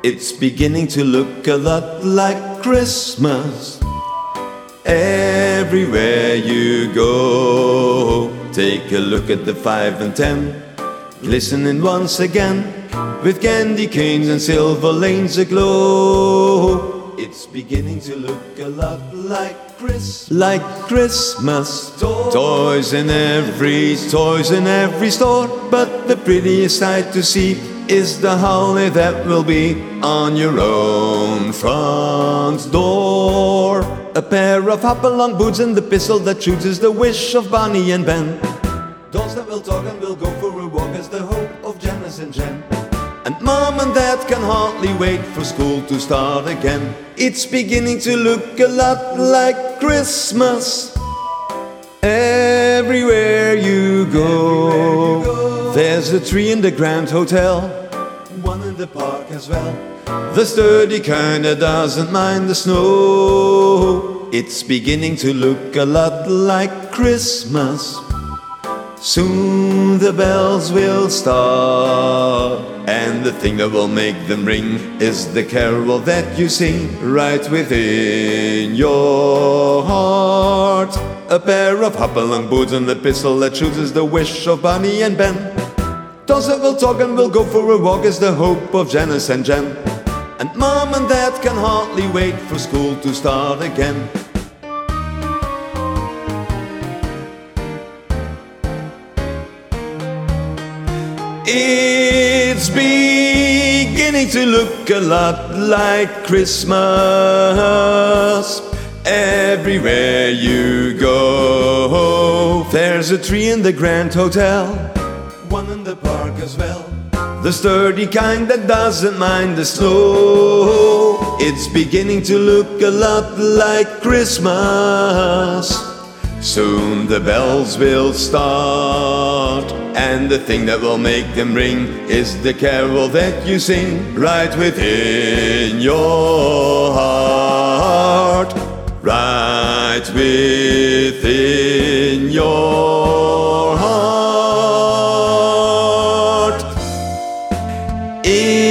It's beginning to look a lot like Christmas everywhere you go. Take a look at the 5 and 10, glistening once again, with candy canes and silver lanes aglow. It's beginning to look a lot like Christmas. Toys in every store, but the prettiest sight to see is the holly that will be on your own front door. A pair of hop-along boots and the pistol that shoots is the wish of Bonnie and Ben. Dolls that will talk and will go for a walk is the hope of Janice and Jen. And Mom and Dad can hardly wait for school to start again. It's beginning to look a lot like Christmas everywhere you go. There's a tree in the Grand Hotel, one in the park as well, the sturdy kind that doesn't mind the snow. It's beginning to look a lot like Christmas. Soon the bells will start, and the thing that will make them ring is the carol that you sing right within your heart. A pair of hop-along boots and the pistol that shoots is the wish of Bonnie and Ben. Dolls that will talk and will go for a walk is the hope of Janice and Jen. And Mom and Dad can hardly wait for school to start again. It's beginning to look a lot like Christmas everywhere you go. There's a tree in the Grand Hotel, one in the park as well, the sturdy kind that doesn't mind the snow. It's beginning to look a lot like Christmas. Soon the bells will start, and the thing that will make them ring is the carol that you sing right within your heart. Right within your heart.